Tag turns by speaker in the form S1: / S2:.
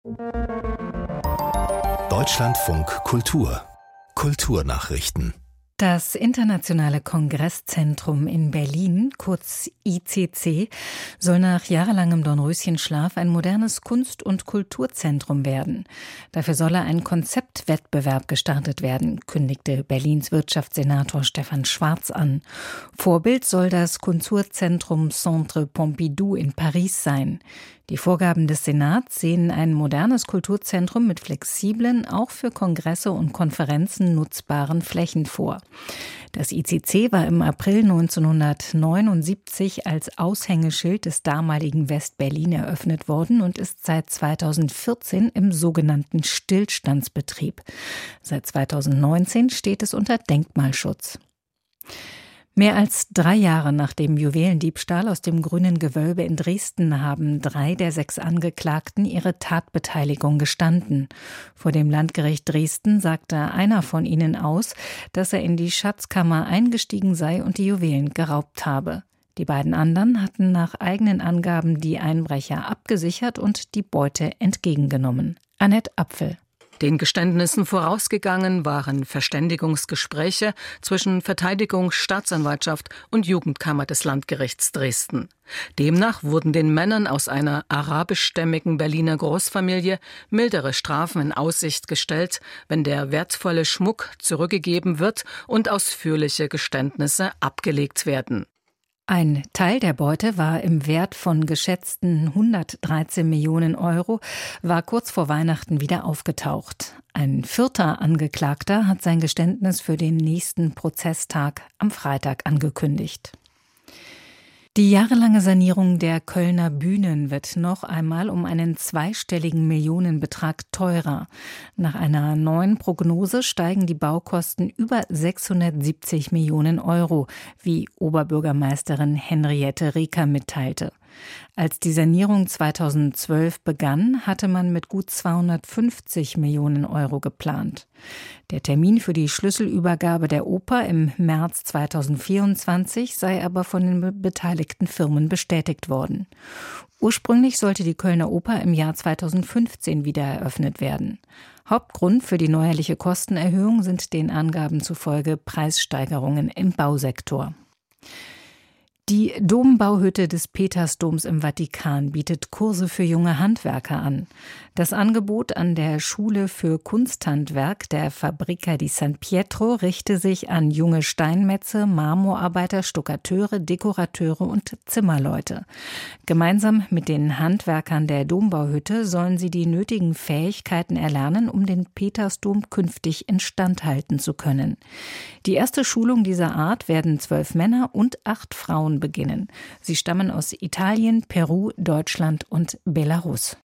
S1: Deutschlandfunk Kultur Kulturnachrichten.
S2: Das Internationale Kongresszentrum in Berlin, kurz ICC, soll nach jahrelangem Dornröschenschlaf ein modernes Kunst- und Kulturzentrum werden. Dafür solle ein Konzeptwettbewerb gestartet werden, kündigte Berlins Wirtschaftssenator Stefan Schwarz an. Vorbild soll das Kulturzentrum Centre Pompidou in Paris sein. Die Vorgaben des Senats sehen ein modernes Kulturzentrum mit flexiblen, auch für Kongresse und Konferenzen nutzbaren Flächen vor. Das ICC war im April 1979 als Aushängeschild des damaligen West-Berlin eröffnet worden und ist seit 2014 im sogenannten Stillstandsbetrieb. Seit 2019 steht es unter Denkmalschutz. Mehr als 3 Jahre nach dem Juwelendiebstahl aus dem Grünen Gewölbe in Dresden haben 3 der 6 Angeklagten ihre Tatbeteiligung gestanden. Vor dem Landgericht Dresden sagte einer von ihnen aus, dass er in die Schatzkammer eingestiegen sei und die Juwelen geraubt habe. Die beiden anderen hatten nach eigenen Angaben die Einbrecher abgesichert und die Beute entgegengenommen. Annette Apfel.
S3: Den Geständnissen vorausgegangen waren Verständigungsgespräche zwischen Verteidigung, Staatsanwaltschaft und Jugendkammer des Landgerichts Dresden. Demnach wurden den Männern aus einer arabischstämmigen Berliner Großfamilie mildere Strafen in Aussicht gestellt, wenn der wertvolle Schmuck zurückgegeben wird und ausführliche Geständnisse abgelegt werden.
S2: Ein Teil der Beute war im Wert von geschätzten 113 Millionen Euro, war kurz vor Weihnachten wieder aufgetaucht. Ein 4. Angeklagter hat sein Geständnis für den nächsten Prozesstag am Freitag angekündigt. Die jahrelange Sanierung der Kölner Bühnen wird noch einmal um einen zweistelligen Millionenbetrag teurer. Nach einer neuen Prognose steigen die Baukosten über 670 Millionen Euro, wie Oberbürgermeisterin Henriette Reker mitteilte. Als die Sanierung 2012 begann, hatte man mit gut 250 Millionen Euro geplant. Der Termin für die Schlüsselübergabe der Oper im März 2024 sei aber von den beteiligten Firmen bestätigt worden. Ursprünglich sollte die Kölner Oper im Jahr 2015 wieder eröffnet werden. Hauptgrund für die neuerliche Kostenerhöhung sind den Angaben zufolge Preissteigerungen im Bausektor. Die Dombauhütte des Petersdoms im Vatikan bietet Kurse für junge Handwerker an. Das Angebot an der Schule für Kunsthandwerk der Fabbrica di San Pietro richte sich an junge Steinmetze, Marmorarbeiter, Stuckateure, Dekorateure und Zimmerleute. Gemeinsam mit den Handwerkern der Dombauhütte sollen sie die nötigen Fähigkeiten erlernen, um den Petersdom künftig instand halten zu können. Die erste Schulung dieser Art werden 12 Männer und 8 Frauen beginnen. Sie stammen aus Italien, Peru, Deutschland und Belarus.